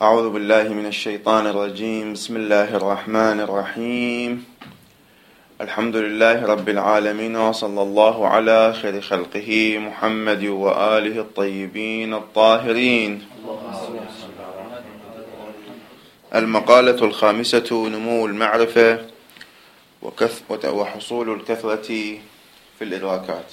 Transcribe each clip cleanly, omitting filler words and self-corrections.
أعوذ بالله من الشيطان الرجيم. بسم الله الرحمن الرحيم. الحمد لله رب العالمين، وصلى الله على خير خلقه محمد وآله الطيبين الطاهرين. المقالة الخامسة: نمو المعرفة وحصول الكثرة في الإدراكات.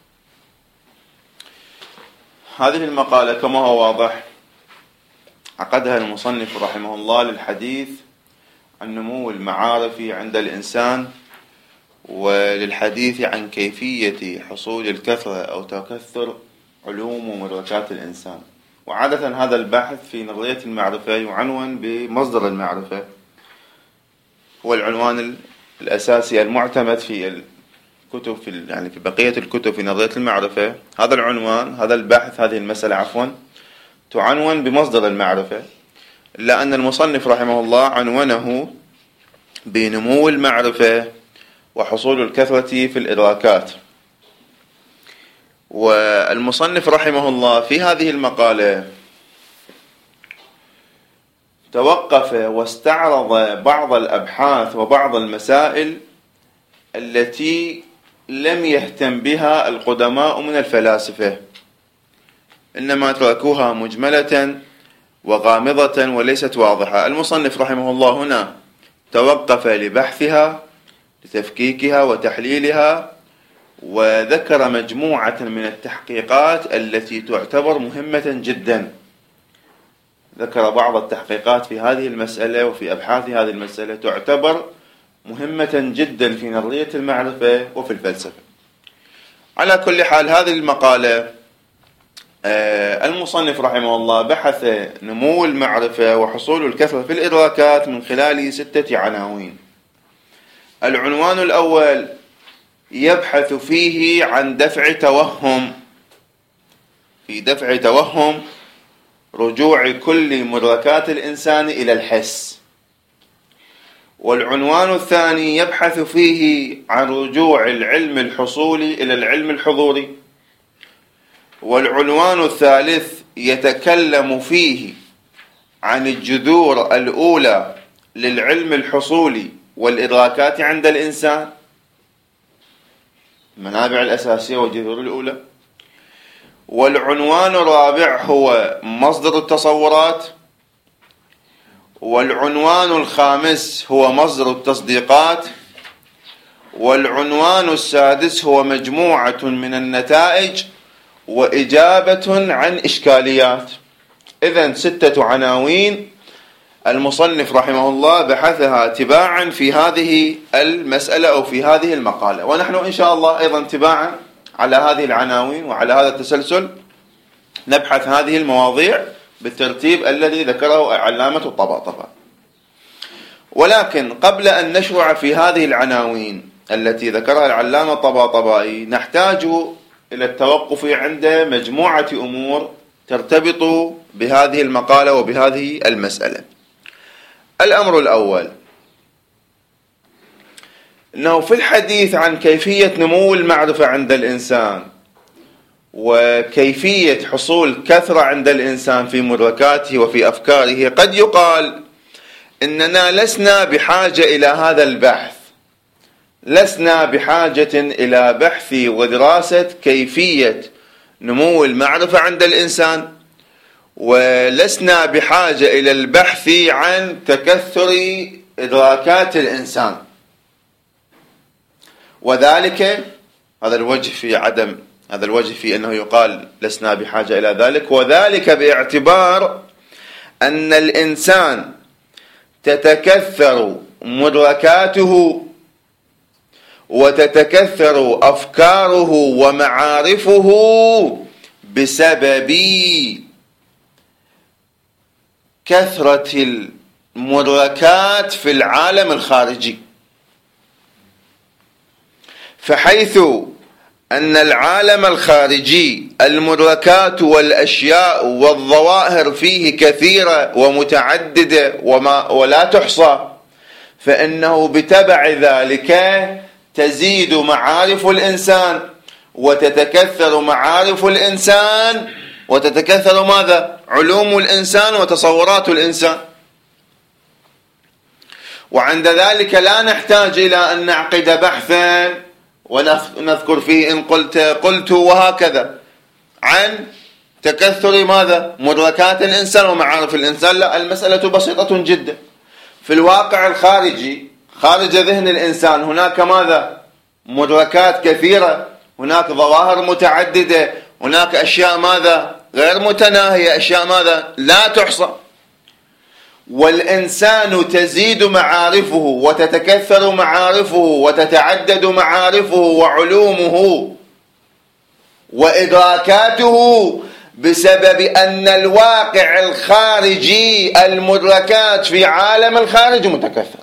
هذه المقالة كما هو واضح عقدها المصنف رحمه الله للحديث عن نمو المعارف عند الإنسان، وللحديث عن كيفية حصول الكثرة أو تكثر علوم ومدركات الإنسان. وعادة هذا البحث في نظرية المعرفة يعنون بمصدر المعرفة، هو العنوان الأساسي المعتمد في الكتب في بقية الكتب في نظرية المعرفة. هذا العنوان، هذا البحث، هذه المسألة تعنون بمصدر المعرفة، إلا أن المصنف رحمه الله عنونه بنمو المعرفة وحصول الكثرة في الإدراكات. والمصنف رحمه الله في هذه المقالة توقف واستعرض بعض الأبحاث وبعض المسائل التي لم يهتم بها القدماء من الفلاسفة، إنما تركوها مجملة وغامضة وليست واضحة. المصنف رحمه الله هنا توقف لبحثها، لتفكيكها وتحليلها، وذكر مجموعة من التحقيقات التي تعتبر مهمة جدا. ذكر بعض التحقيقات في هذه المسألة وفي أبحاث هذه المسألة تعتبر مهمة جدا في نظرية المعرفة وفي الفلسفة. على كل حال، هذه المقالة المصنف رحمه الله بحث نمو المعرفة وحصول الكثرة في الإدراكات من خلال 6 عناوين. العنوان الأول يبحث فيه عن دفع توهم رجوع كل مدركات الإنسان إلى الحس. والعنوان الثاني يبحث فيه عن رجوع العلم الحصولي إلى العلم الحضوري. والعنوان الثالث يتكلم فيه عن الجذور الأولى للعلم الحصولي والإدراكات عند الإنسان، المنابع الأساسية والجذور الأولى. والعنوان الرابع هو مصدر التصورات. والعنوان الخامس هو مصدر التصديقات. والعنوان السادس هو مجموعة من النتائج وإجابة عن إشكاليات. إذن 6 عناوين المصنف رحمه الله بحثها تباعا في هذه المسألة أو في هذه المقالة، ونحن إن شاء الله أيضا تباعا على هذه العناوين وعلى هذا التسلسل نبحث هذه المواضيع بالترتيب الذي ذكره علامة الطباطبائي. ولكن قبل أن نشرع في هذه العناوين التي ذكرها العلامة الطباطبائي نحتاج إلى التوقف عند مجموعة أمور ترتبط بهذه المقالة وبهذه المسألة. الأمر الأول أنه في الحديث عن كيفية نمو المعرفة عند الإنسان وكيفية حصول كثرة عند الإنسان في مدركاته وفي أفكاره قد يقال إننا لسنا بحاجة إلى هذا البحث، لسنا بحاجة إلى بحث ودراسة كيفية نمو المعرفة عند الإنسان، ولسنا بحاجة إلى البحث عن تكثر إدراكات الإنسان. وذلك هذا الوجه في أنه يقال لسنا بحاجة إلى ذلك، وذلك باعتبار أن الإنسان تتكثر مدركاته وتتكثر أفكاره ومعارفه بسبب كثرة المدركات في العالم الخارجي. فحيث أن العالم الخارجي المدركات والأشياء والظواهر فيه كثيرة ومتعددة ولا تحصى، فإنه بتبع ذلك تزيد معارف الإنسان وتتكثر معارف الإنسان وتتكثر ماذا؟ علوم الإنسان وتصورات الإنسان. وعند ذلك لا نحتاج إلى أن نعقد بحثا ونذكر فيه إن قلت وهكذا عن تكثر ماذا؟ مدركات الإنسان ومعارف الإنسان. لا، المسألة بسيطة جدا. في الواقع الخارجي خارج ذهن الإنسان هناك ماذا؟ مدركات كثيرة، هناك ظواهر متعددة، هناك أشياء ماذا؟ غير متناهية، أشياء ماذا؟ لا تحصى. والإنسان تزيد معارفه وتتكثر معارفه وتتعدد معارفه وعلومه وإدراكاته بسبب أن الواقع الخارجي المدركات في عالم الخارج متكثر.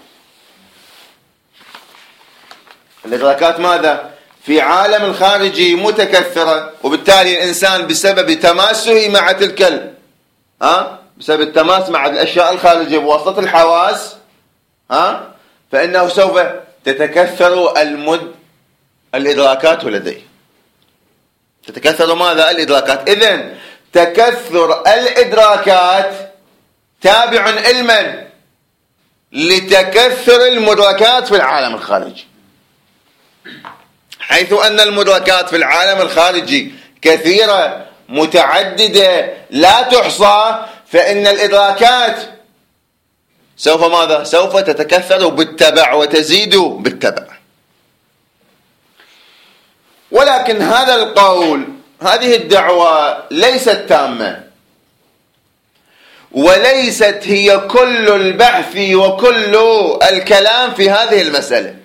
الإدراكات ماذا؟ في عالم الخارجي متكثرة، وبالتالي الإنسان بسبب تماسه مع تلك بسبب التماس مع الأشياء الخارجية بواسطة الحواس فإنه سوف تتكثر الإدراكات لديه. تتكثر ماذا؟ الإدراكات. إذن تكثر الإدراكات تابع علما لتكثر المدركات في العالم الخارجي، حيث أن المدركات في العالم الخارجي كثيرة متعددة لا تحصى، فإن الإدراكات سوف ماذا؟ سوف تتكثر بالتبع وتزيد بالتبع. ولكن هذا القول، هذه الدعوة ليست تامة، وليست هي كل البحث وكل الكلام في هذه المسألة.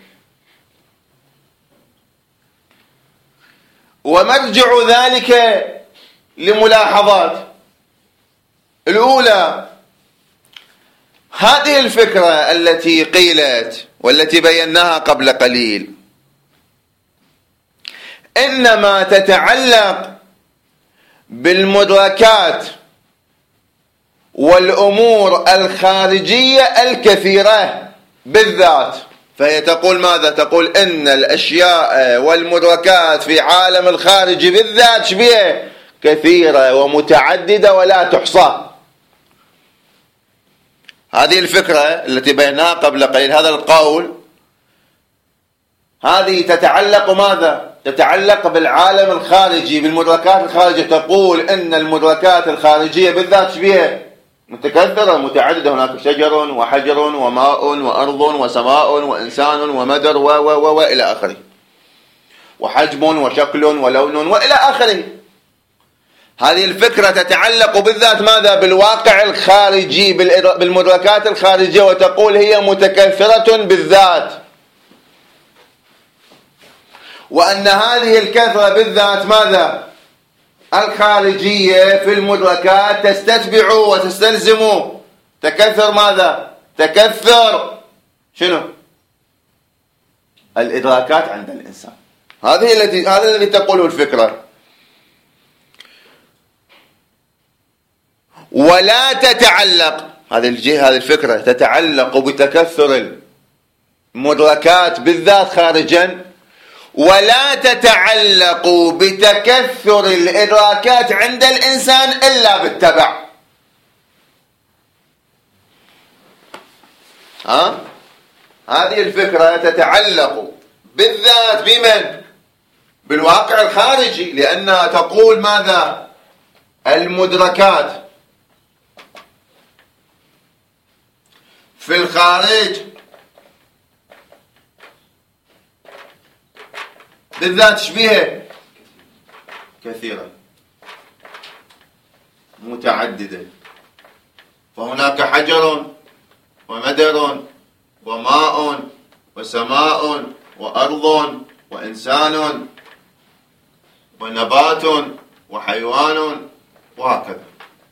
ومرجع ذلك لملاحظات. الأولى، هذه الفكرة التي قيلت والتي بيناها قبل قليل إنما تتعلق بالمدركات والأمور الخارجية الكثيرة بالذات. فهي تقول ماذا؟ تقول إن الأشياء والمدركات في عالم الخارج بالذات شبيه كثيرة ومتعددة ولا تحصى. هذه الفكرة التي بيناها قبل قليل، هذا القول، هذه تتعلق ماذا؟ تتعلق بالعالم الخارجي، بالمدركات الخارجية. تقول إن المدركات الخارجية بالذات شبيه متكثرة متعددة، هناك شجر وحجر وماء وأرض وسماء وإنسان ومدر وإلى آخره، وحجم وشكل ولون وإلى آخره. هذه الفكرة تتعلق بالذات ماذا؟ بالواقع الخارجي، بالمدركات الخارجية، وتقول هي متكثرة بالذات، وأن هذه الكثرة بالذات ماذا؟ الخارجية في المدركات تستتبع وتستلزم تكثر ماذا؟ تكثر شنو؟ الإدراكات عند الإنسان. هذا الذي تقوله الفكرة. ولا تتعلق هذه الفكرة تتعلق بتكثر المدركات بالذات خارجا، ولا تتعلق بتكثر الإدراكات عند الإنسان إلا بالتبع. هذه الفكرة تتعلق بالذات بمن؟ بالواقع الخارجي، لأنها تقول ماذا؟ المدركات في الخارج بالذات شبيه كثيرة متعددة. فهناك حجر ومدر وماء وسماء وأرض وإنسان ونبات وحيوان وهكذا.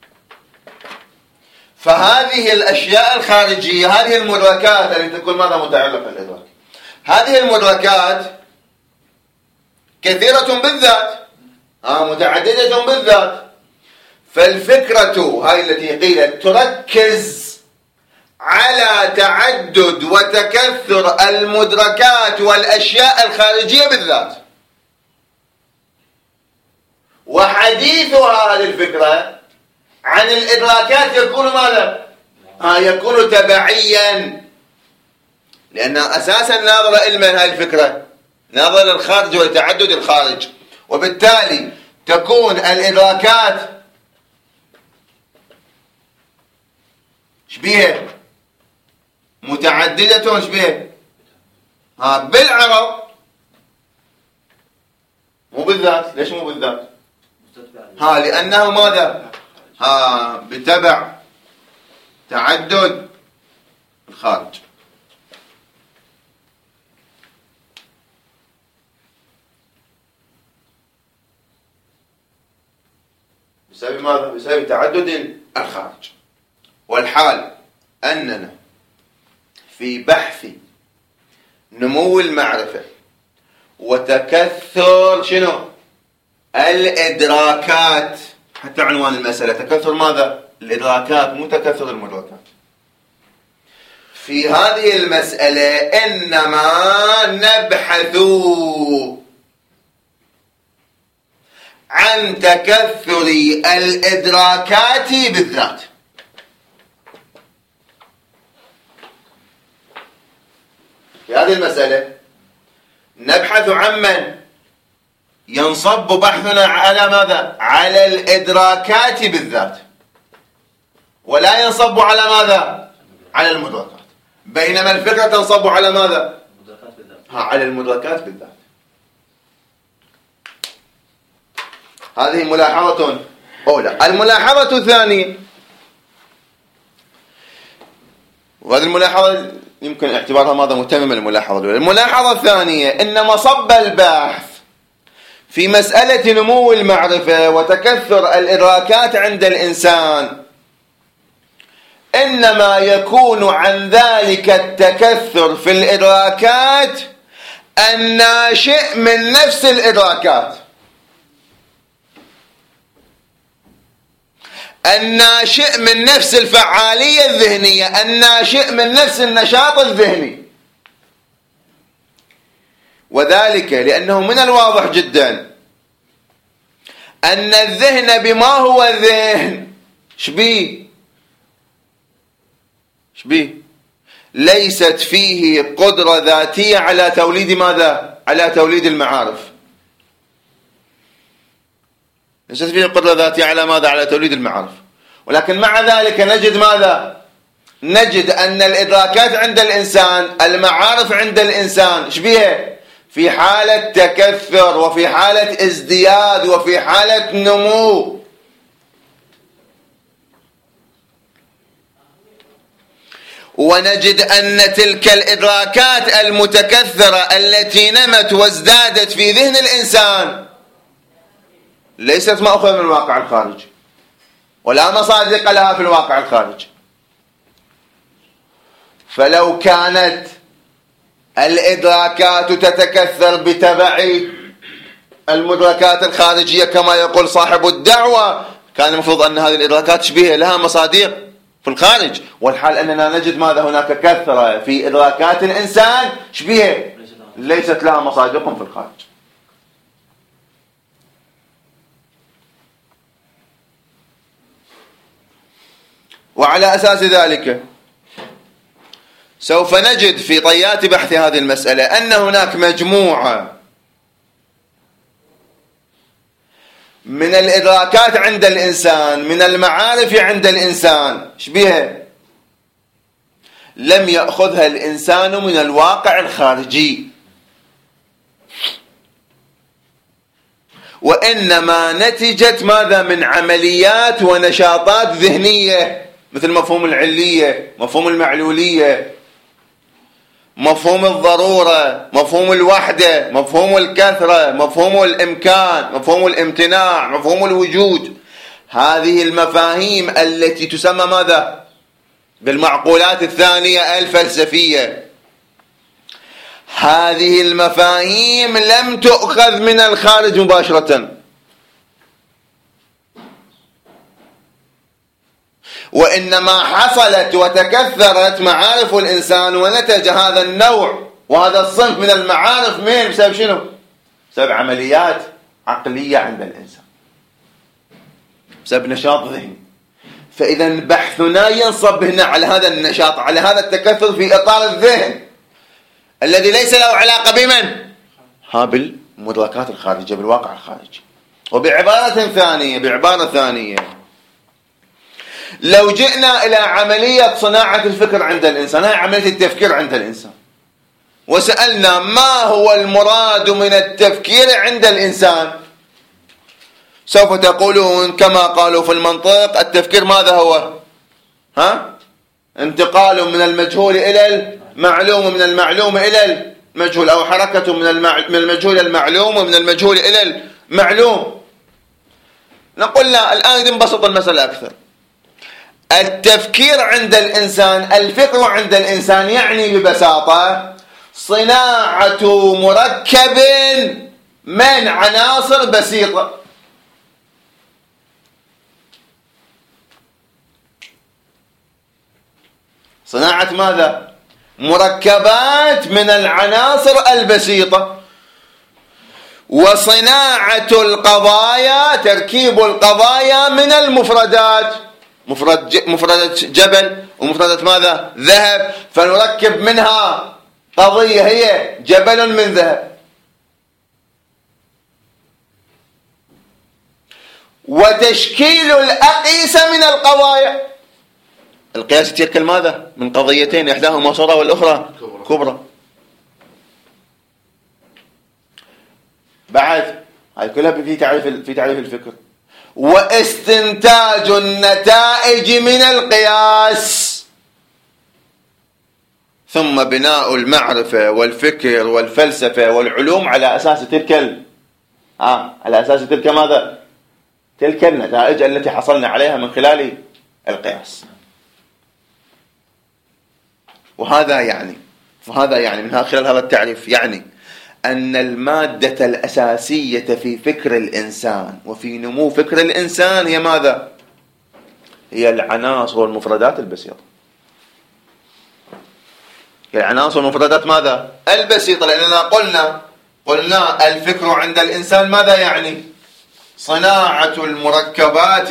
فهذه الأشياء الخارجية، هذه المدركات التي تكون ماذا؟ متعلقة بالإدراك. هذه المدركات كثيرة بالذات، متعددة بالذات. فالفكرة هاي التي قيلت تركز على تعدد وتكثر المدركات والأشياء الخارجية بالذات، وحديثها هذه الفكرة عن الإدراكات يكون ماذا؟ يكون تبعيا، لأن أساسا ناظرة إلى هذه الفكرة، ناظرة للخارج ولتعدد الخارج، وبالتالي تكون الإدراكات شبيه متعددة شبيه بالعرض، مو بالذات. ليش مو بالذات؟ لأنه ماذا؟ بتبع تعدد الخارج. بسبب ماذا؟ بسبب تعدد الخارج. والحال أننا في بحث نمو المعرفة وتكثر شنو؟ الإدراكات، حتى عنوان المسألة تكثر ماذا؟ الإدراكات، مو تكثر المدركات. في هذه المسألة إنما نبحث عن تكثر الإدراكات بالذات. في هذه المسألة نبحث عن من ينصب بحثنا على ماذا؟ على الإدراكات بالذات، ولا ينصب على ماذا؟ على المدركات. بينما الفكرة تنصب على ماذا؟ على المدركات بالذات. هذه ملاحظة أولى. الملاحظة الثانية، وهذه الملاحظة يمكن اعتبارها ماذا؟ متممة. الملاحظة الثانية إن مصب البحث في مسألة نمو المعرفة وتكثر الإدراكات عند الإنسان إنما يكون عن ذلك التكثر في الإدراكات الناشئ من نفس الإدراكات، الناشئ من نفس الفعالية الذهنية، الناشئ من نفس النشاط الذهني. وذلك لأنه من الواضح جدا أن الذهن بما هو الذهن شبيه ليست فيه قدرة ذاتية على توليد ماذا؟ على توليد المعارف. ليست فيه قدرة ذاتية على ماذا؟ على توليد المعارف. ولكن مع ذلك نجد ماذا؟ نجد أن الإدراكات عند الإنسان، المعارف عند الإنسان شبيه في حالة تكثر وفي حالة ازدياد وفي حالة نمو. ونجد أن تلك الإدراكات المتكثرة التي نمت وازدادت في ذهن الإنسان ليست مأخوذة من الواقع الخارجي، ولا مصادق لها في الواقع الخارجي. فلو كانت الإدراكات تتكثر بتبع المدركات الخارجية كما يقول صاحب الدعوة، كان المفروض أن هذه الإدراكات شبيه لها مصادر في الخارج. والحال أننا نجد ماذا؟ هناك كثرة في إدراكات الإنسان شبيه ليست لها مصادر في الخارج. وعلى أساس ذلك سوف نجد في طيات بحث هذه المسألة أن هناك مجموعة من الإدراكات عند الإنسان، من المعارف عند الإنسان شبيها لم يأخذها الإنسان من الواقع الخارجي، وإنما نتجت ماذا؟ من عمليات ونشاطات ذهنية، مثل مفهوم العلية، مفهوم المعلولية، مفهوم الضرورة، مفهوم الوحدة، مفهوم الكثرة، مفهوم الإمكان، مفهوم الامتناع، مفهوم الوجود. هذه المفاهيم التي تسمى ماذا؟ بالمعقولات الثانية الفلسفية. هذه المفاهيم لم تؤخذ من الخارج مباشرة، وإنما حصلت وتكثرت معارف الإنسان، ونتج هذا النوع وهذا الصنف من المعارف من بسبب شنو؟ بسبب عمليات عقلية عند الإنسان. بسبب نشاط ذهني. فإذا بحثنا ينصب هنا على هذا النشاط، على هذا التكثر في إطار الذهن الذي ليس له علاقة بمن؟ بالمدركات الخارجية، بالواقع الخارجي. بعبارة ثانية، لو جئنا إلى عملية صناعة الفكر عند الإنسان، هي عملية التفكير عند الإنسان، وسألنا ما هو المراد من التفكير عند الإنسان، سوف تقولون كما قالوا في المنطق: التفكير ماذا هو؟ انتقال من المجهول إلى المعلوم، ومن المعلوم إلى المجهول، أو حركة من المجهول إلى المعلوم، ومن المجهول إلى المعلوم. نقول لا، الآن نبسط المسألة أكثر. التفكير عند الإنسان، الفكر عند الإنسان، يعني ببساطة صناعة مركب من عناصر بسيطة. صناعة ماذا؟ مركبات من العناصر البسيطة. وصناعة القضايا، تركيب القضايا من المفردات، مفردة جبل ومفردة ماذا؟ ذهب، فنركب منها قضية هي جبل من ذهب. وتشكيل الأقيسة من القضايا، القياس يتشكل ماذا؟ من قضيتين، إحداهما صغرى والأخرى كبرى. بعد هاي كلها في تعريف الفكر. واستنتاج النتائج من القياس، ثم بناء المعرفة والفكر والفلسفة والعلوم على أساس تلك ماذا؟ تلك النتائج التي حصلنا عليها من خلال القياس. وهذا يعني من خلال هذا التعريف يعني أن المادة الأساسية في فكر الإنسان وفي نمو فكر الإنسان هي ماذا؟ هي العناصر والمفردات البسيطة. هي العناصر والمفردات ماذا؟ البسيطة. لأننا قلنا الفكر عند الإنسان ماذا يعني؟ صناعة المركبات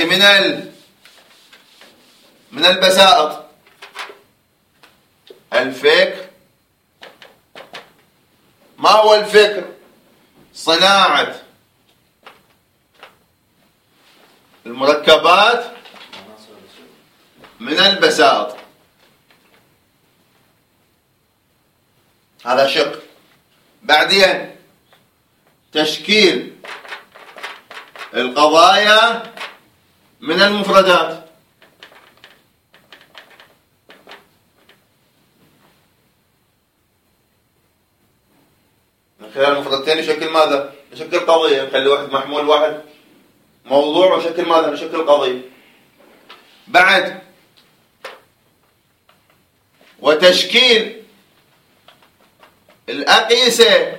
من البسائط. الفكر، ما هو الفكر؟ صناعة المركبات من البسائط. هذا شق. بعدين تشكيل القضايا من المفردات. من خلال المفردتين يشكل ماذا؟ يشكل قضية. نخلي واحد محمول، واحد موضوع، وشكل ماذا؟ يشكل قضية. بعد وتشكيل الأقيسة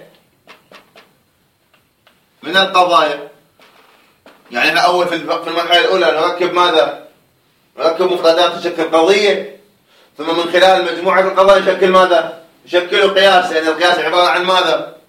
من القضايا. يعني أنا أول في المرحلة الأولى نركب ماذا؟ نركب مفردات تشكل قضية، ثم من خلال مجموعة القضايا يشكل ماذا؟ يشكل قياس. يعني القياس عبارة عن ماذا؟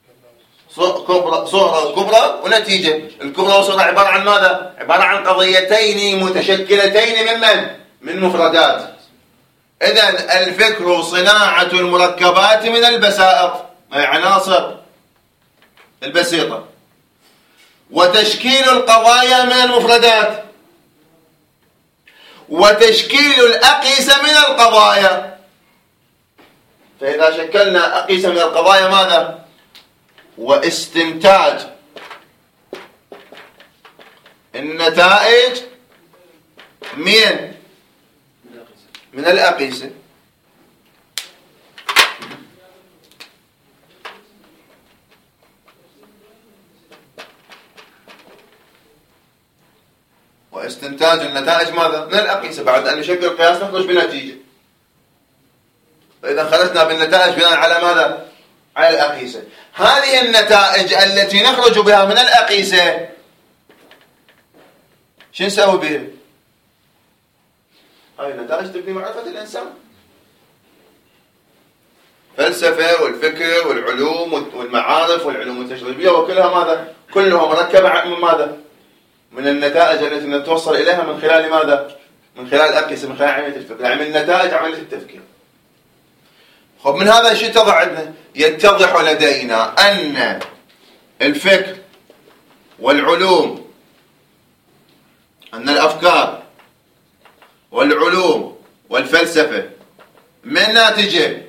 صغرى وكبرى ونتيجة. الكبرى والصغرى عبارة عن ماذا؟ عبارة عن قضيتين متشكلتين من مفردات. إذن الفكر صناعة المركبات من البسائط، أي عناصر البسيطة، وتشكيل القضايا من المفردات، وتشكيل الأقيسة من القضايا. فإذا شكلنا أقيسة من القضايا ماذا؟ واستنتاج النتائج من الأقيسة. واستنتاج النتائج ماذا؟ من الأقيسة. بعد أن نشكل قياس نخرج بنتيجة. فإذا خرجنا بالنتائج بناء على ماذا؟ على الأقيسة. هذه النتائج التي نخرج بها من الأقيسة شو نسوي بها؟ هاي النتائج تبني معرفة الإنسان. فلسفة والفكر والعلوم والمعارف والعلوم التجريبية وكلها ماذا؟ كلها مركبة من ماذا؟ من النتائج التي نتوصل إليها من خلال ماذا؟ من خلال الأقيسة، من خلال عملية الفكر، يعني من نتائج عملية التفكير. خب من هذا الشيء يتضح عندنا، يتضح لدينا أن الفكر والعلوم، أن الأفكار والعلوم والفلسفة من ناتجة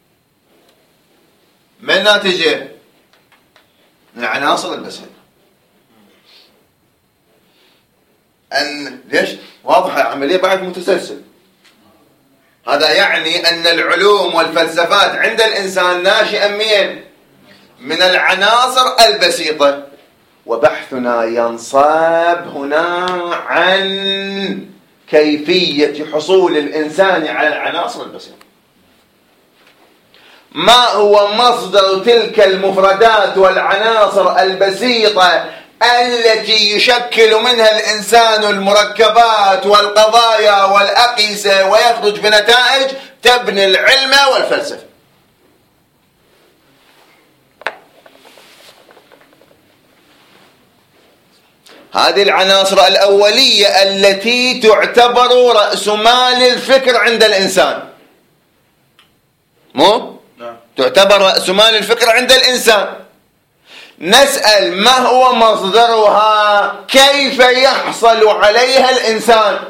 من العناصر البشرية. أن ليش؟ واضحة عملية بعد متسلسل. هذا يعني أن العلوم والفلسفات عند الإنسان ناشئة من العناصر البسيطة، وبحثنا ينصب هنا عن كيفية حصول الإنسان على العناصر البسيطة. ما هو مصدر تلك المفردات والعناصر البسيطة التي يشكل منها الإنسان المركبات والقضايا والأقيسة ويخرج بنتائج تبني العلم والفلسفة؟ هذه العناصر الأولية التي تعتبر رأس مال الفكر عند الإنسان. تعتبر رأس مال الفكر عند الإنسان. نسأل ما هو مصدرها؟ كيف يحصل عليها الإنسان؟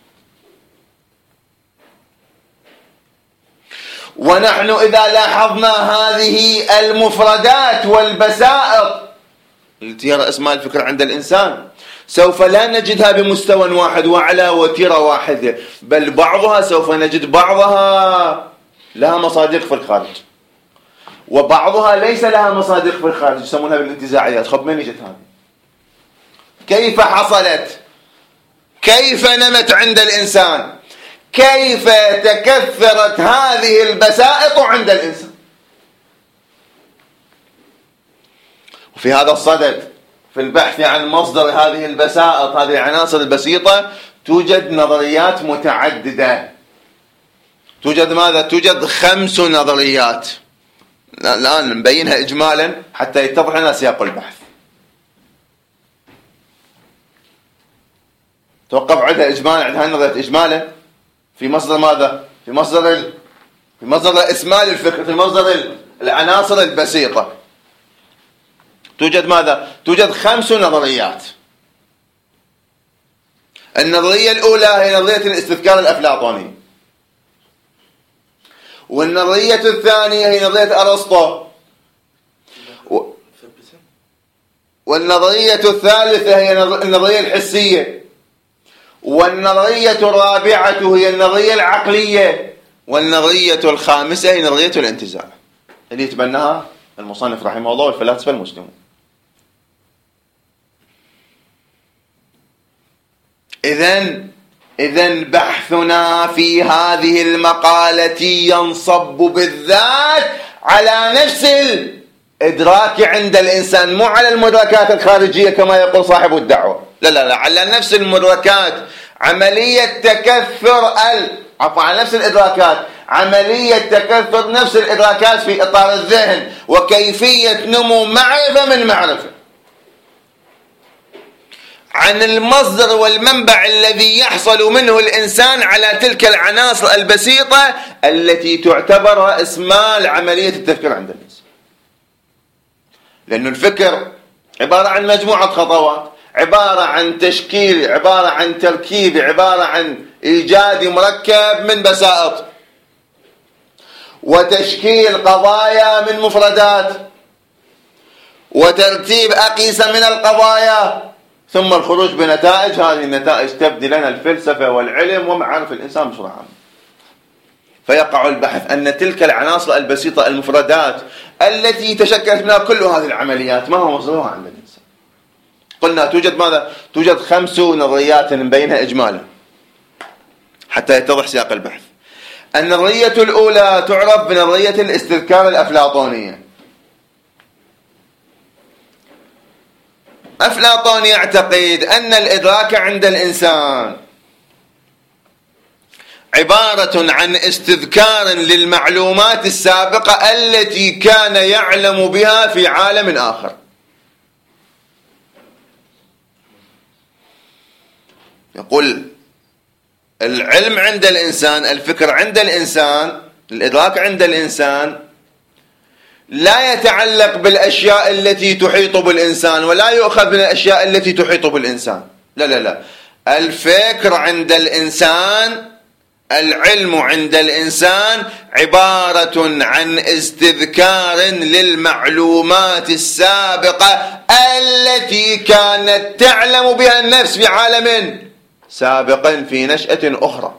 ونحن إذا لاحظنا هذه المفردات والبسائط التي هي رأس مال الفكر عند الإنسان، سوف لا نجدها بمستوى واحد وعلى وتيرة واحدة، بل بعضها سوف نجد بعضها لها مصادق في الخارج، وبعضها ليس لها مصادق في الخارج، يسمونها بالانتزاعيات. خب من اجت هذه؟ كيف حصلت؟ كيف نمت عند الإنسان؟ كيف تكثرت هذه البسائط عند الإنسان؟ وفي هذا الصدد في البحث عن مصدر هذه البسائط، هذه العناصر البسيطة، توجد نظريات متعددة. توجد ماذا؟ توجد 5 نظريات. الآن نبينها إجمالا حتى يتضح لنا سياق البحث. توقف عندها إجمالا، عندها النظريات إجمالا في مصدر ماذا؟ في مصدر إسمال الفكر، في مصدر العناصر البسيطة. توجد ماذا؟ توجد 5 نظريات. النظرية الأولى هي نظرية الاستذكار الأفلاطوني، والنظرية الثانية هي نظرية أرسطو، والنظرية الثالثة هي النظرية الحسية، والنظرية الرابعة هي النظرية العقلية، والنظرية الخامسة هي نظرية الانتزاع اللي يتبناها المصنف رحمه الله والفلاسفة المسلمون. إذن بحثنا في هذه المقالة ينصب بالذات على نفس الإدراك عند الإنسان، مو على المدركات الخارجية كما يقول صاحب الدعوة، لا، على نفس المدركات، عملية تكثر على نفس الإدراكات، عملية تكثر نفس الإدراكات في إطار الذهن، وكيفية نمو معرفة من معرفة عن المصدر والمنبع الذي يحصل منه الإنسان على تلك العناصر البسيطة التي تعتبر رأس مال عملية التفكير عند الإنسان. لأن الفكر عبارة عن مجموعة خطوات، عبارة عن تشكيل، عبارة عن تركيب، عبارة عن إيجاد مركب من بسائط، وتشكيل قضايا من مفردات، وترتيب أقيسة من القضايا، ثم الخروج بنتائج. هذه النتائج تبدي لنا الفلسفة والعلم ومعارف الإنسان بصورة عامة. فيقع البحث أن تلك العناصر البسيطة المفردات التي تشكلت منها كل هذه العمليات ما هو مصدرها عند الإنسان؟ قلنا توجد ماذا؟ توجد 5 نظريات نبينها إجمالا حتى يتضح سياق البحث. النظرية الأولى تعرف بنظرية الاستذكار الأفلاطونية. أفلاطون يعتقد أن الإدراك عند الإنسان عبارة عن استذكار للمعلومات السابقة التي كان يعلم بها في عالم آخر. يقول العلم عند الإنسان، الفكر عند الإنسان، الإدراك عند الإنسان لا يتعلق بالأشياء التي تحيط بالإنسان ولا يؤخذ من الأشياء التي تحيط بالإنسان. لا لا لا، الفكر عند الإنسان، العلم عند الإنسان عبارة عن استذكار للمعلومات السابقة التي كانت تعلم بها النفس في عالم سابق في نشأة أخرى.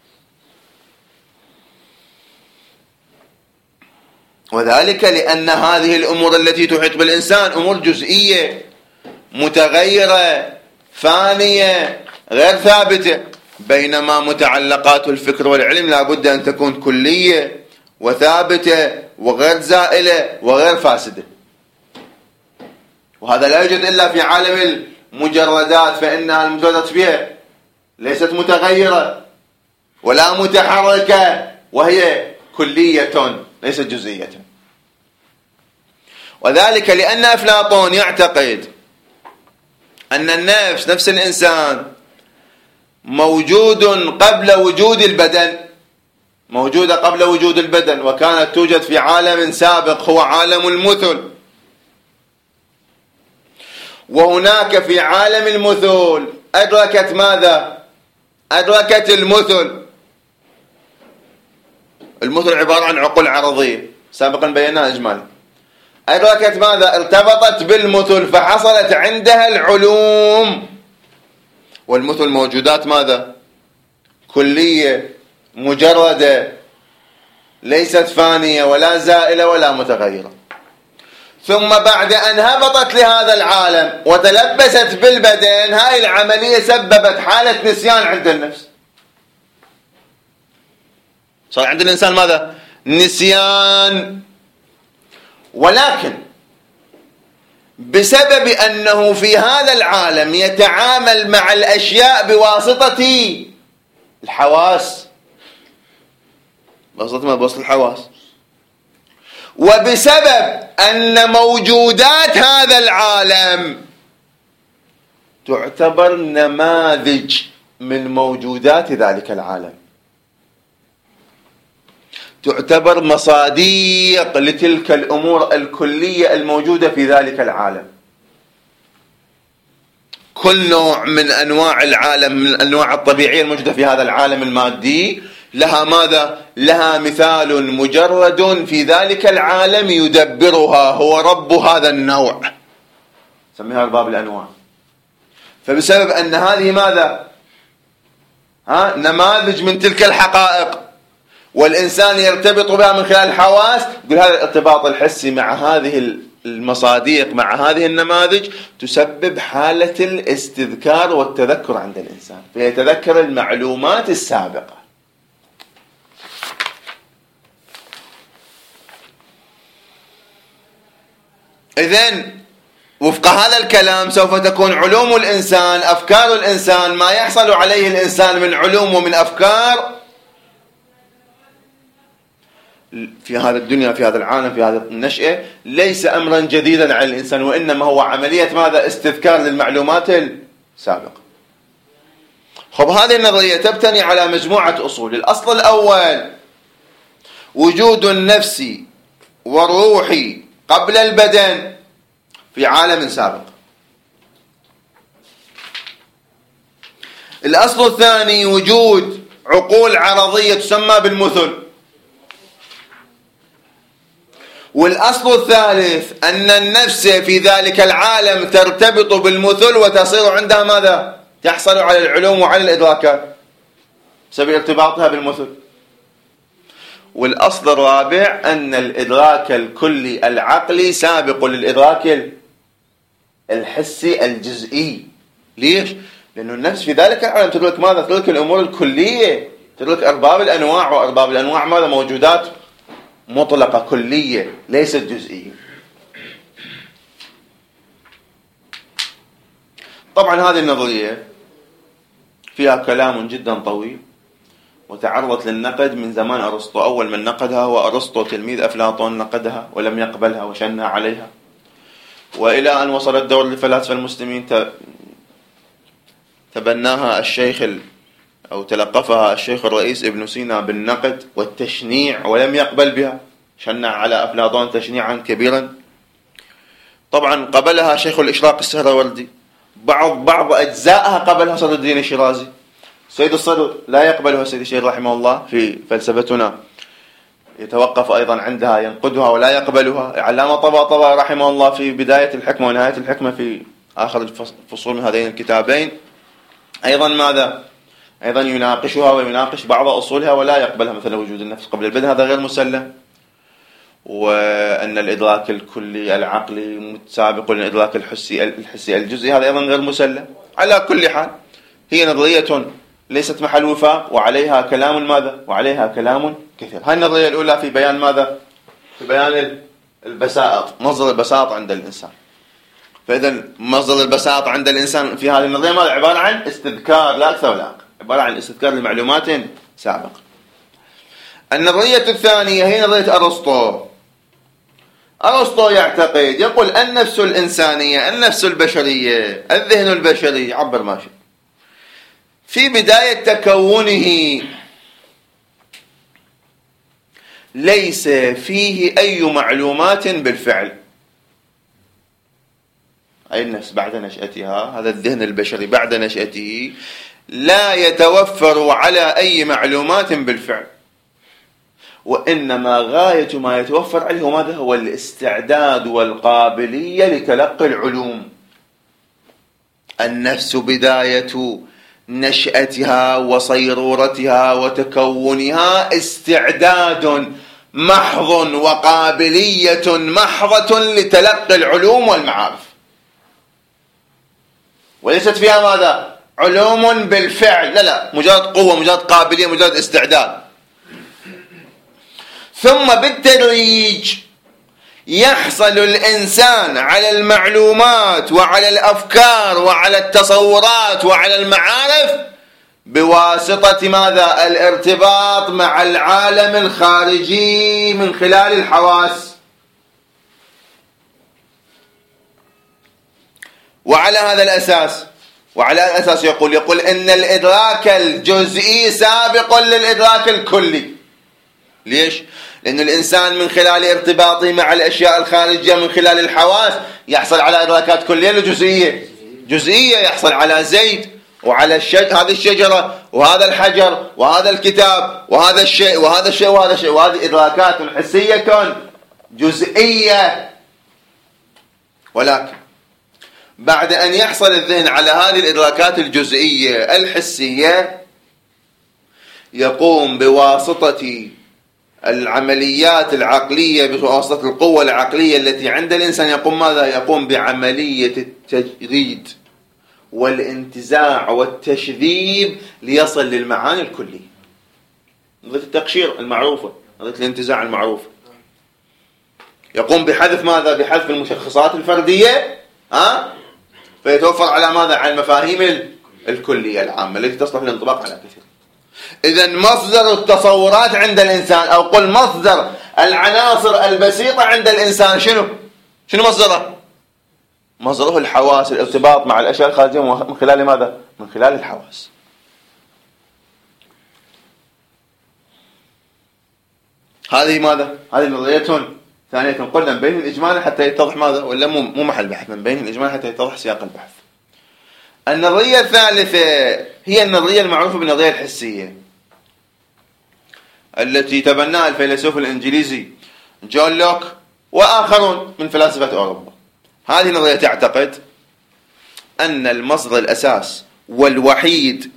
وذلك لأن هذه الأمور التي تحيط بالإنسان أمور جزئية متغيرة فانية غير ثابتة، بينما متعلقات الفكر والعلم لا بد أن تكون كلية وثابتة وغير زائلة وغير فاسدة. وهذا لا يوجد إلا في عالم المجردات، فإنها المجردات فيها ليست متغيرة ولا متحركة، وهي كلية ليست جزئية. وذلك لأن أفلاطون يعتقد أن النفس، نفس الإنسان، موجود قبل وجود البدن، موجودة قبل وجود البدن، وكانت توجد في عالم سابق هو عالم المثل. وهناك في عالم المثل أدركت ماذا؟ أدركت المثل. المثل عبارة عن عقول عرضية، سابقا بيناها إجمالا. أدركت ماذا؟ ارتبطت بالمثل فحصلت عندها العلوم. والمثل موجودات ماذا؟ كلية مجردة ليست فانية ولا زائلة ولا متغيرة. ثم بعد أن هبطت لهذا العالم وتلبست بالبدن، هاي العملية سببت حالة نسيان عند النفس. صار عند الإنسان ماذا؟ نسيان. ولكن بسبب أنه في هذا العالم يتعامل مع الأشياء بواسطة الحواس، بواسطة الحواس، وبسبب أن موجودات هذا العالم تعتبر نماذج من موجودات ذلك العالم، تعتبر مصاديق لتلك الأمور الكلية الموجودة في ذلك العالم. كل نوع من أنواع العالم، من الأنواع الطبيعية الموجودة في هذا العالم المادي، لها ماذا؟ لها مثال مجرد في ذلك العالم يدبرها، هو رب هذا النوع، سميها أرباب الأنواع. فبسبب أن هذه ماذا؟ نماذج من تلك الحقائق، والإنسان يرتبط بها من خلال الحواس، يقول هذا الارتباط الحسي مع هذه المصاديق، مع هذه النماذج، تسبب حالة الاستذكار والتذكر عند الإنسان، فيتذكر المعلومات السابقة. إذن وفق هذا الكلام سوف تكون علوم الإنسان، أفكار الإنسان، ما يحصل عليه الإنسان من علوم ومن أفكار في هذا الدنيا، في هذا العالم، في هذه النشأة، ليس أمرا جديدا على الإنسان، وإنما هو عملية ماذا؟ استذكار للمعلومات السابقة. خب، هذه النظرية تبتني على مجموعة أصول. الأصل الأول وجود النفس والروح قبل البدن في عالم سابق. الأصل الثاني وجود عقول عرضية تسمى بالمثل. والأصل الثالث أن النفس في ذلك العالم ترتبط بالمثل وتصير عندها ماذا؟ تحصل على العلوم وعلى الإدراكات بسبب ارتباطها بالمثل. والأصل الرابع أن الإدراك الكلي العقلي سابق للإدراك الحسي الجزئي. ليش؟ لأنه النفس في ذلك العالم تدرك ماذا؟ تدرك الأمور الكلية، تدرك أرباب الأنواع، وأرباب الأنواع ماذا؟ موجودات مطلقة كلية ليست جزئية. طبعا هذه النظرية فيها كلام جدا طويل، وتعرضت للنقد من زمان أرسطو. أول من نقدها هو أرسطو تلميذ أفلاطون، نقدها ولم يقبلها وشنها عليها، وإلى أن وصل الدور للفلاسفة المسلمين تبناها الشيخ أو تلقفها الشيخ الرئيس ابن سينا بالنقد والتشنيع ولم يقبل بها، شنع على أفلاطون تشنيعا كبيرا. طبعا قبلها شيخ الإشراق السهروردي، بعض أجزائها قبلها صدر الدين الشيرازي. سيد الصدر لا يقبلها سيد الشيخ رحمه الله في فلسفتنا، يتوقف أيضا عندها ينقدها ولا يقبلها. علامة طباطبا رحمه الله في بداية الحكمة ونهاية الحكمة في آخر الفصول من هذين الكتابين أيضا ماذا؟ أيضا يناقشها ويناقش بعض أصولها ولا يقبلها، مثل وجود النفس قبل البدء هذا غير مسلم، وأن الإدراك الكلي العقلي متسابق للإدراك الحسي الجزئي هذا أيضا غير مسلم. على كل حال هي نظرية ليست محل وفاق وعليها كلام ماذا؟ وعليها كلام كثير. هاي النظرية الأولى في بيان ماذا؟ في بيان البساط، مصدر البساط عند الإنسان. فإذا مصدر البساط عند الإنسان في هذه النظرية ماذا؟ عبارة عن استذكار لا أكثر ولا أقل، عبارة عن استذكار لمعلومات سابقة. النظرية الثانية هي نظرية أرسطو. أرسطو يعتقد، يقول النفس الإنسانية، النفس البشرية، الذهن البشري، عبر ما شئت، في بداية تكونه ليس فيه أي معلومات بالفعل. أي النفس بعد نشأتها، هذا الذهن البشري بعد نشأته لا يتوفر على أي معلومات بالفعل، وإنما غاية ما يتوفر عليه ماذا؟ هو الاستعداد والقابلية لتلقي العلوم. النفس بداية نشأتها وصيرورتها وتكونها استعداد محض وقابلية محضة لتلقي العلوم والمعارف، وليست فيها ماذا؟ علوم بالفعل، لا، مجرد قوة، مجرد قابلية، مجرد استعداد. ثم بالتدريج يحصل الإنسان على المعلومات وعلى الأفكار وعلى التصورات وعلى المعارف بواسطة ماذا؟ الارتباط مع العالم الخارجي من خلال الحواس. وعلى هذا الأساس يقول إن الإدراك الجزئي سابق للإدراك الكلي. ليش؟ لأن الإنسان من خلال ارتباطه مع الأشياء الخارجية من خلال الحواس يحصل على إدراكات كلية جزئية، يحصل على زيد وعلى هذه الشجرة وهذا الحجر وهذا الكتاب وهذا الشيء وهذا الشيء وهذا الشيء، وهذه إدراكات حسية جزئية. ولكن بعد أن يحصل الذهن على هذه الإدراكات الجزئية الحسية يقوم بواسطة العمليات العقلية، بواسطة القوة العقلية التي عند الإنسان، يقوم ماذا؟ يقوم بعملية التجريد والانتزاع والتشذيب ليصل للمعاني الكلية. نظرية التقشير المعروفة، نظرية الانتزاع المعروفة، يقوم بحذف ماذا؟ بحذف المشخصات الفردية فيتوفر على ماذا؟ على المفاهيم الكلية العامة التي تصلح للانطباق على كثير. إذن مصدر التصورات عند الإنسان، أو قل مصدر العناصر البسيطة عند الإنسان شنو مصدره؟ مصدره الحواس، الارتباط مع الأشياء الخارجية من خلال ماذا؟ من خلال الحواس. هذه ماذا؟ هذه نظرية ثانية. قلنا من بين الإجمال حتى يتضح ماذا؟ ولا مو محل بحث، من بين الإجمال حتى يتضح سياق البحث. النظرية الثالثة هي النظرية المعروفة بالنظرية الحسية التي تبناها الفيلسوف الإنجليزي جون لوك وآخرون من فلاسفة أوروبا. هذه النظرية تعتقد أن المصدر الأساس والوحيد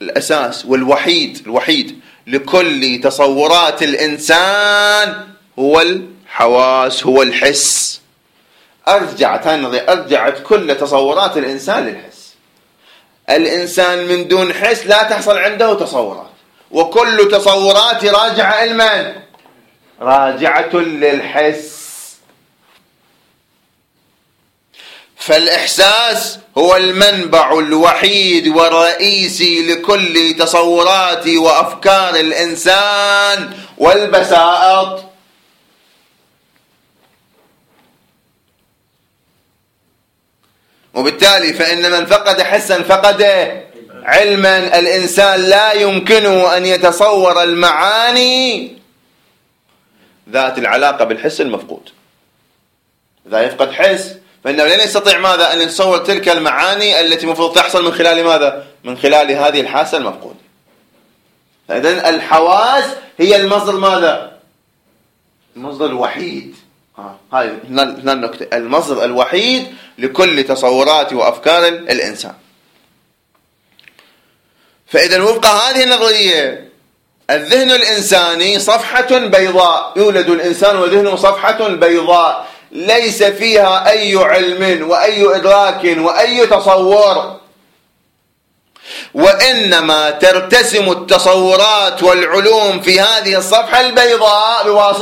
الوحيد لكل تصورات الإنسان هو الحواس، هو الحس. أرجعت هذه النظرية، أرجعت كل تصورات الإنسان للحس. الإنسان من دون حس لا تحصل عنده تصورات، وكل تصورات راجعة إلى من؟ راجعة للحس. فالإحساس هو المنبع الوحيد والرئيسي لكل تصورات وأفكار الإنسان والبسائط. وبالتالي فإن من فقد حسا فقد علما الإنسان لا يمكنه أن يتصور المعاني ذات العلاقة بالحس المفقود. إذا يفقد حس فإنه لن يستطيع ماذا؟ أن يتصور تلك المعاني التي مفروض تحصل من خلال ماذا؟ من خلال هذه الحاسة المفقودة. فإذن الحواس هي المصدر ماذا؟ المصدر الوحيد. هاي هنا النقطة، المصدر الوحيد لكل تصورات وأفكار الإنسان. فإذا وفق هذه النظرية الذهن الإنساني صفحة بيضاء، يولد الإنسان وذهنه صفحة بيضاء ليس فيها أي علم وأي إدراك وأي تصور، وإنما ترتسم التصورات والعلوم في هذه الصفحة البيضاء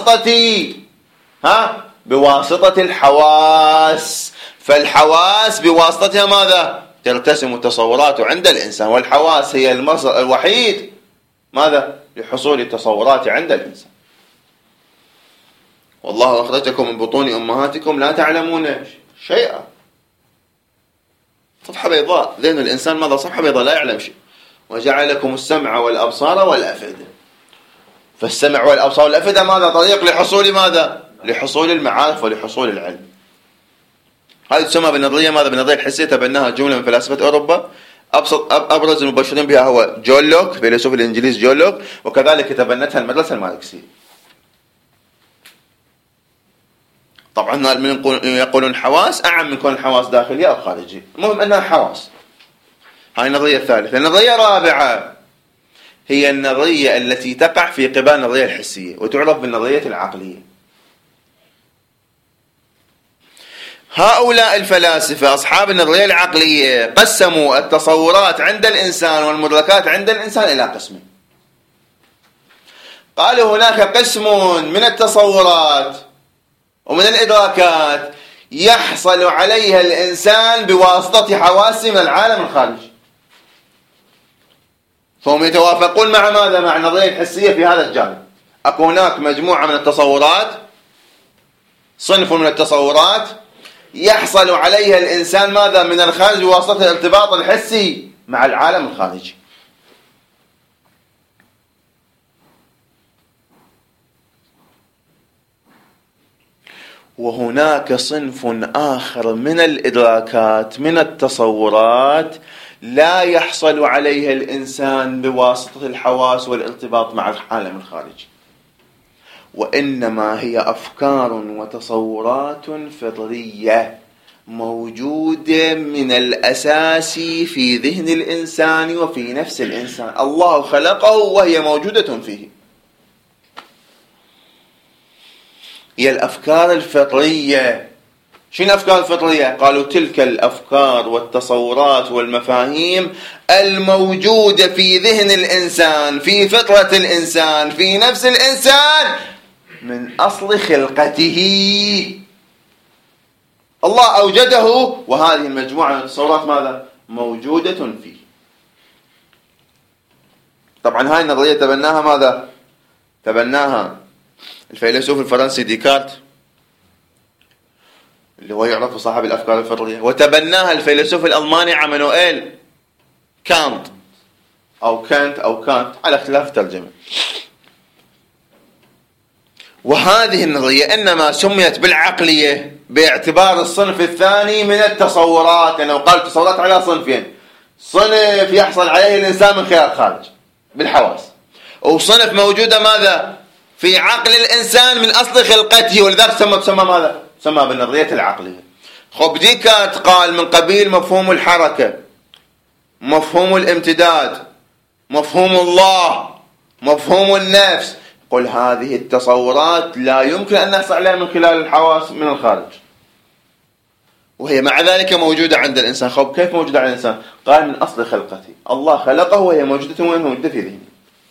بواسطة الحواس. فالحواس بواسطتها ماذا؟ ترتسم التصورات عند الإنسان، والحواس هي المصدر الوحيد ماذا؟ لحصول التصورات عند الإنسان. والله أخرجكم من بطون أمهاتكم لا تعلمون شيئا. صفحة بيضاء، ذهن الإنسان ماذا؟ صفحة بيضاء لا يعلم شيء. وجعلكم السمع والأبصار والأفئدة. فالسمع والأبصار والأفئدة ماذا؟ طريق لحصول ماذا؟ لحصول المعارف ولحصول العلم. هذه تسمى بالنظرية ماذا؟ بالنظرية الحسية. تبناها جملة من فلاسفة أوروبا، أبرز المبشرين بها هو جون لوك فيلسوف الإنجليزي جون لوك، وكذلك تبنتها المدرسة الماركسية. طبعا من يقولون حواس أعم من كون الحواس داخلية أو خارجية، المهم أنها حواس. هاي النظرية الثالثة. النظرية الرابعة هي النظرية التي تقع في قبال النظرية الحسية وتعرف بالنظرية العقلية. هؤلاء الفلاسفة أصحاب النظرية العقلية قسموا التصورات عند الإنسان والمدركات عند الإنسان إلى قسمين. قالوا هناك قسم من التصورات ومن الإدراكات يحصل عليها الإنسان بواسطة حواسه من العالم الخارجي، فهم يتوافقون مع ماذا؟ مع النظرية الحسية في هذا الجانب. أكو هناك مجموعة من التصورات، صنف من التصورات يحصل عليها الإنسان ماذا؟ من الخارج بواسطة الارتباط الحسي مع العالم الخارجي. وهناك صنف آخر من الإدراكات من التصورات لا يحصل عليها الإنسان بواسطة الحواس والارتباط مع العالم الخارجي، وإنما هي أفكار وتصورات فطرية موجودة من الأساس في ذهن الإنسان وفي نفس الإنسان. الله خلقه وهي موجودة فيه. هي الأفكار الفطرية. شنو الأفكار الفطرية؟ قالوا تلك الأفكار والتصورات والمفاهيم الموجودة في ذهن الإنسان، في فطرة الإنسان، في نفس الإنسان من أصل خلقته. الله أوجده، وهذه المجموعة من التصورات ماذا؟ موجودة فيه. طبعا هاي النظرية تبناها ماذا؟ تبناها الفيلسوف الفرنسي ديكارت اللي هو يعرف صاحب الأفكار الفطرية، وتبناها الفيلسوف الألماني عمانوئيل كانت أو كانت على اختلاف الترجمة. وهذه النظرية إنما سميت بالعقلية باعتبار الصنف الثاني من التصورات، لأنه قال التصورات على صنفين: صنف يحصل عليه الإنسان من خلال الخارج بالحواس، وصنف موجودة ماذا؟ في عقل الإنسان من أصل خلقته، ولذلك تسمى ماذا؟ تسمى بالنظرية العقلية. خب ديكارت قال من قبيل مفهوم الحركة، مفهوم الامتداد، مفهوم الله، مفهوم النفس. قل هذه التصورات لا يمكن أن نحصل عليها من خلال الحواس من الخارج، وهي مع ذلك موجودة عند الإنسان. خب كيف موجودة عند الإنسان؟ قال من أصل خلقته، الله خلقه وهي موجودة وين؟ موجودة في ذهنه.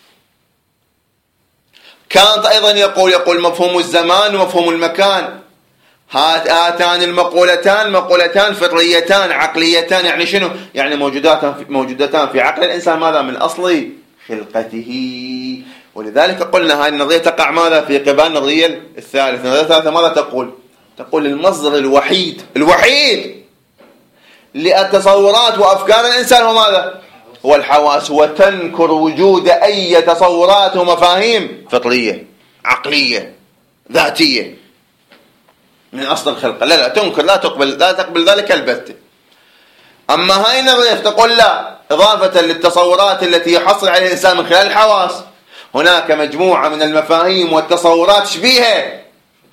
كانت أيضا يقول مفهوم الزمان ومفهوم المكان. هاتان المقولتان مقولتان فطريتان عقليتان. يعني شنو؟ يعني موجودتان في عقل الإنسان ماذا؟ من أصل خلقته. ولذلك قلنا هذه النظرية تقع ماذا؟ في قبال النظرية الثالثة. النظرية الثالثة ماذا تقول؟ تقول المصدر الوحيد للتصورات وأفكار الإنسان هو ماذا؟ هو الحواس، وتنكر وجود أي تصورات ومفاهيم فطرية عقلية ذاتية من أصل الخلقة. لا تنكر، لا تقبل ذلك البتة. أما هاي النظرية تقول لا، إضافة للتصورات التي يحصل عليها الإنسان من خلال الحواس، هناك مجموعة من المفاهيم والتصورات شبيهة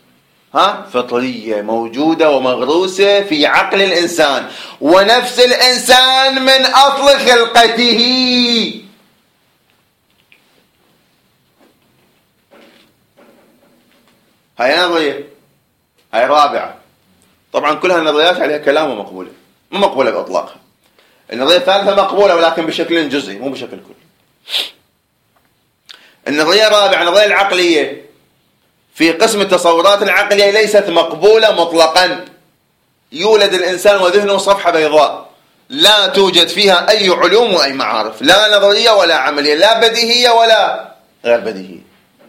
فطرية موجودة ومغروسة في عقل الإنسان، ونفس الإنسان من أصل خلقته. هاي نظرية، هاي رابعة. طبعا كلها النظريات عليها كلام ومقبولة، مو مقبولة بإطلاقها. النظرية الثالثة مقبولة ولكن بشكل جزئي مو بشكل كلي. النظرية الرابعة النظرية العقلية، في قسم التصورات العقلية ليست مقبولة مطلقا. يولد الإنسان وذهنه صفحة بيضاء لا توجد فيها أي علوم وأي معارف، لا نظرية ولا عملية، لا بديهية ولا غير بديهية،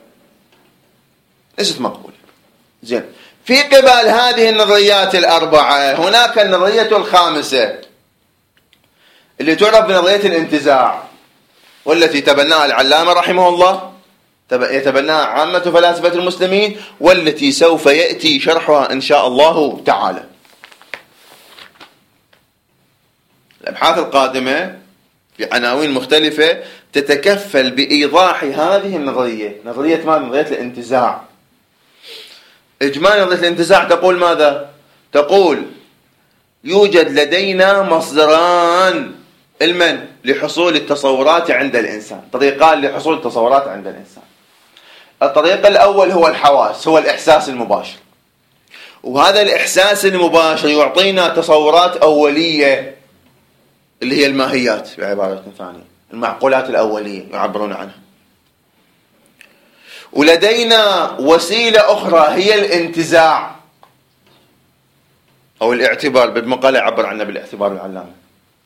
ليست مقبولة. زين، في قبال هذه النظريات الأربعة هناك النظرية الخامسة اللي تعرف بنظرية الانتزاع، والتي تبناها العلامة رحمه الله، يتبناها عامة فلاسفة المسلمين، والتي سوف يأتي شرحها إن شاء الله تعالى. الأبحاث القادمة في عناوين مختلفة تتكفل بإيضاح هذه النظرية، نظرية ما؟ نظرية الانتزاع. إجمال نظرية الانتزاع تقول ماذا؟ تقول يوجد لدينا مصدران لحصول التصورات عند الإنسان، طريقان لحصول التصورات عند الإنسان. الطريق الأول هو الحواس، هو الإحساس المباشر، وهذا الإحساس المباشر يعطينا تصورات أولية اللي هي الماهيات بعبارة ثانية، المعقولات الأولية يعبرون عنها. ولدينا وسيلة أخرى هي الانتزاع أو الاعتبار، بالمقالة يعبر عنه بالاعتبار العلامة.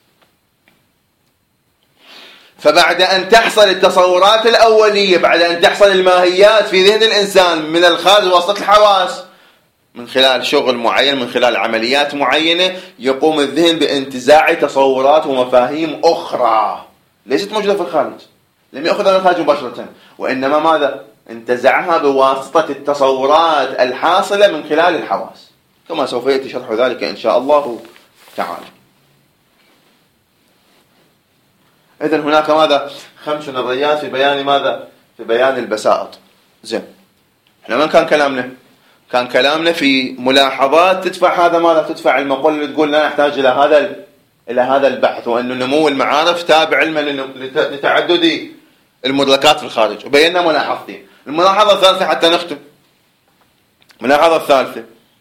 فبعد أن تحصل التصورات الأولية، بعد أن تحصل الماهيات في ذهن الإنسان من الخارج وسط الحواس، من خلال شغل معين، من خلال عمليات معينة، يقوم الذهن بانتزاع تصورات ومفاهيم أخرى ليست موجودة في الخارج، لم يأخذها من الخارج مباشرة، وإنما ماذا؟ انتزعها بواسطة التصورات الحاصلة من خلال الحواس، كما سوف يأتي شرح ذلك إن شاء الله تعالى. إذن هناك ماذا؟ 5 نظريات في بيان ماذا؟ في بيان البسائط. زين، احنا من كان كلامنا؟ كان كلامنا في ملاحظات تدفع هذا ماذا؟ تدفع المقولة اللي تقول لا نحتاج إلى هذا البحث، وأن نمو المعارف تابع علما لتعدد المدركات في الخارج، وبينا ملاحظتين. الملاحظة الثالثة حتى نختم، الملاحظة الثالثة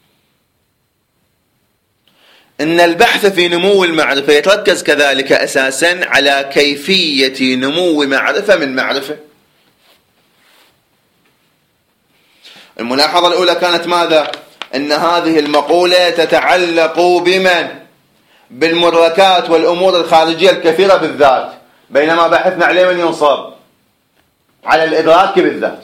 إن البحث في نمو المعرفة يتركز كذلك أساسا على كيفية نمو معرفة من معرفة. الملاحظة الأولى كانت ماذا؟ أن هذه المقولة تتعلق بمن؟ بالمدركات والأمور الخارجية الكثيرة بالذات، بينما بحثنا عليه من ينصب على الإدراك بالذات.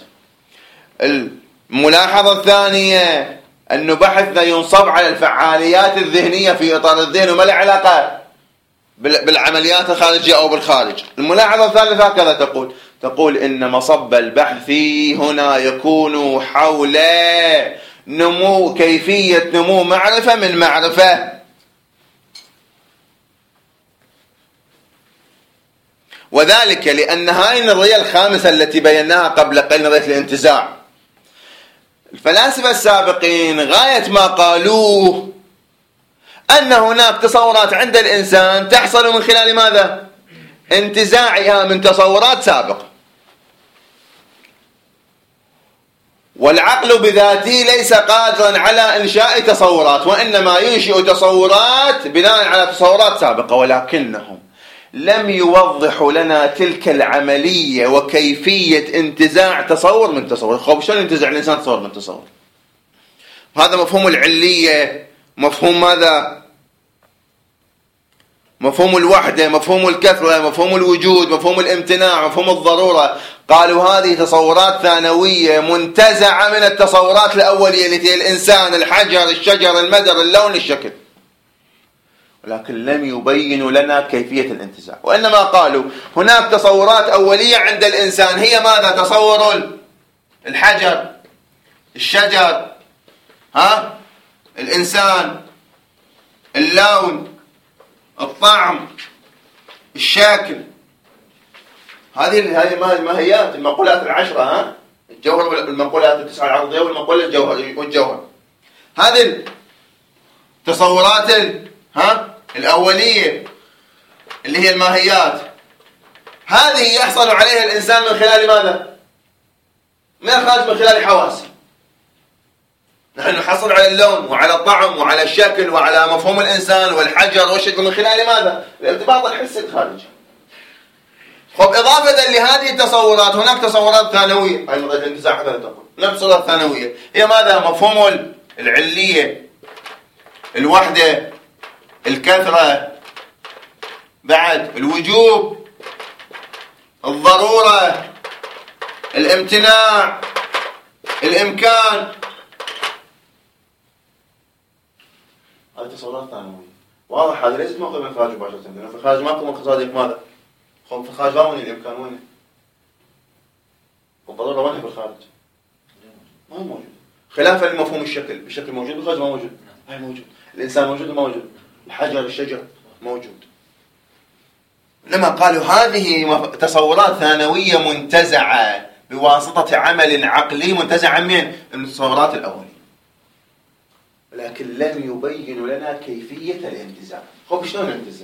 الملاحظة الثانية أنه بحثنا ينصب على الفعاليات الذهنية في إطار الذهن وما له علاقة بالعمليات الخارجية أو بالخارج. الملاحظة الثالثة هكذا تقول إن مصب البحث هنا يكون حول كيفية نمو معرفة من معرفة، وذلك لأن هاي النظرية الخامسة التي بيناها قبل قليل، نظرية الانتزاع، الفلاسفة السابقين غاية ما قالوه أن هناك تصورات عند الإنسان تحصل من خلال ماذا؟ انتزاعها من تصورات سابقة، والعقل بذاته ليس قادرا على إنشاء تصورات، وإنما ينشئ تصورات بناء على تصورات سابقة، ولكنهم لم يوضحوا لنا تلك العملية وكيفية انتزاع تصور من تصور. خب شلون ينتزع الإنسان تصور من تصور؟ هذا مفهوم العلية، مفهوم ماذا؟ مفهوم الوحدة، مفهوم الكثرة، مفهوم الوجود، مفهوم الامتناع، مفهوم الضرورة. قالوا هذه تصورات ثانوية منتزعة من التصورات الأولية التي هي الإنسان، الحجر، الشجر، المدر، اللون، الشكل. ولكن لم يبينوا لنا كيفية الانتزاع، وإنما قالوا هناك تصورات أولية عند الإنسان، هي ماذا؟ تصور الحجر، الشجر، الإنسان، اللون، الطعم، الشكل. هذه الماهيات، المقولات العشرة، الجوهر والمقولات التسعة العرضية والمقولة والجوهر. هذه التصورات الأولية اللي هي الماهيات، هذه يحصل عليها الإنسان من خلال ماذا؟ من خلال حواسه. نحن نحصل على اللون وعلى الطعم وعلى الشكل وعلى مفهوم الإنسان والحجر والشكل من خلال ماذا؟ الارتباط الحسي الخارجي. إضافة لهذه التصورات هناك تصورات ثانوية، أي مدى الانتزاع هذا تقول هناك تصورات ثانوية، هي ماذا؟ مفهوم العلية، الوحدة، الكثرة، بعد الوجوب، الضرورة، الامتناع، الإمكان. هذه تصورات ثانوية. واضح هذا ليست موقع من الخارج مباشرة، لأنه في الخارج ماكو مقصادك ماذا؟ في الخارج ما وين الإمكان، وين الضرورة، وين في الخارج؟ ما هو موجود. خلافا لمفهوم الشكل موجود بالخارج، ما موجود. ما موجود. الإنسان موجود ما موجود. الحجر، الشجر موجود. لما قالوا هذه تصورات ثانوية منتزعة بواسطة عمل عقلي منتزع من التصورات الأولية، لكن لم يبينوا لنا كيفية الانتزاع. شلون الانتزاع؟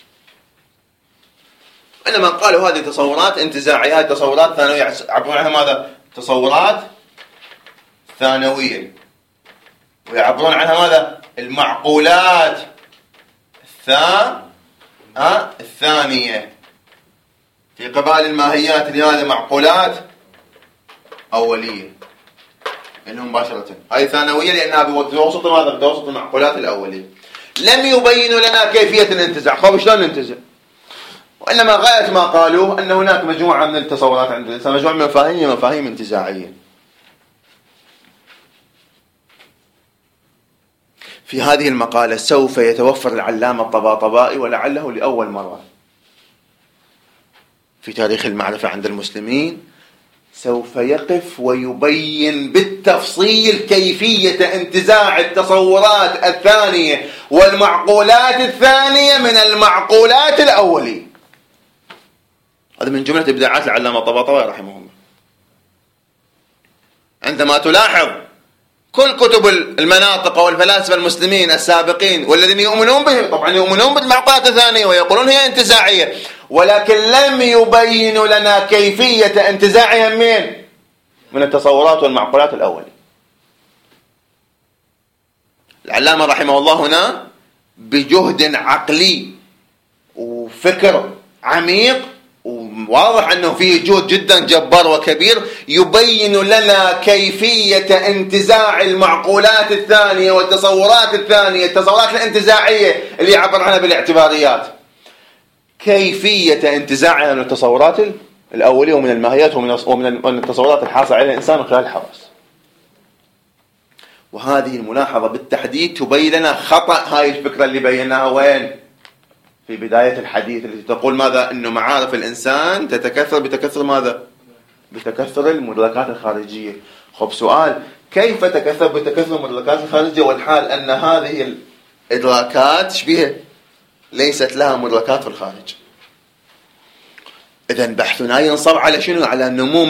إنما قالوا هذه تصورات انتزاعية، هذه تصورات ثانوية، يعبرون عنها ماذا؟ تصورات ثانوية، ويعبرون عنها ماذا؟ المعقولات الثانية في قبال الماهيات، لهذه معقولات أولية إنهم مباشرة هاي ثانوية، لأنها بواسطة ماذا؟ بواسطة المعقولات الأولية. لم يبينوا لنا كيفية الانتزاع. شلون ننتزع؟ وإنما غاية ما قالوا أن هناك مجموعة من التصورات عند الإنسان، مجموعة من مفاهيم انتزاعية. في هذه المقالة سوف يتوفر العلامة الطباطبائي، ولعله لأول مرة في تاريخ المعرفة عند المسلمين، سوف يقف ويبين بالتفصيل كيفية انتزاع التصورات الثانية والمعقولات الثانية من المعقولات الأولية. هذا من جملة إبداعات العلامة الطباطبائي رحمه الله. عندما تلاحظ كل كتب المناطق والفلاسفة المسلمين السابقين والذين يؤمنون به، طبعا يؤمنون بالمعقولات الثانية ويقولون هي انتزاعية، ولكن لم يبينوا لنا كيفية انتزاعها من التصورات والمعقولات الأولية. العلامة رحمه الله هنا بجهد عقلي وفكر عميق، وواضح أنه فيه جهد جدا جبار وكبير، يبين لنا كيفية انتزاع المعقولات الثانية والتصورات الثانية، التصورات الانتزاعية اللي يعبر عنها بالاعتباريات، كيفية انتزاعها من التصورات الأولية ومن الماهيات ومن التصورات الحاصلة عليها الإنسان من خلال الحواس. وهذه الملاحظة بالتحديد تبين لنا خطأ هاي الفكرة اللي بيناها وين؟ في بداية الحديث، التي تقول ماذا؟ إنه معارف الإنسان تتكثر بتكثر ماذا؟ بتكثر المدركات الخارجية. سؤال، كيف تكثر بتكثر المدركات الخارجية والحال أن هذه الإدراكات شبيهة ليست لها مدركات في الخارج؟ إذن بحثنا ينصب على شنو؟ على نمو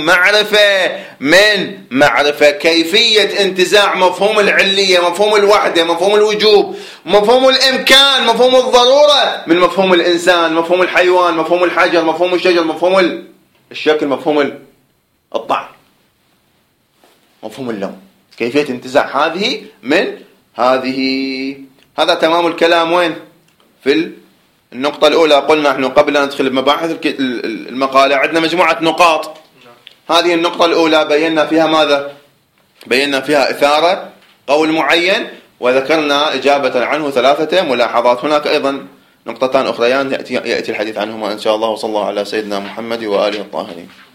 معرفة كيفية انتزاع مفهوم العلية، مفهوم الوحدة، مفهوم الوجوب، مفهوم الإمكان، مفهوم الضرورة من مفهوم الإنسان، مفهوم الحيوان، مفهوم الحجر، مفهوم الشجر، مفهوم الشكل، مفهوم الطعم، مفهوم اللون. كيفية انتزاع هذه من هذه. هذا تمام الكلام وين؟ في النقطة الأولى. قلنا نحن قبل أن ندخل بمباحث المقالة عندنا مجموعة نقاط. هذه النقطة الأولى بينا فيها ماذا؟ بينا فيها إثارة قول معين، وذكرنا إجابة عنه 3 ملاحظات. هناك أيضا نقطتان أخريان يأتي الحديث عنهما إن شاء الله. وصلى الله على سيدنا محمد وآله الطاهرين.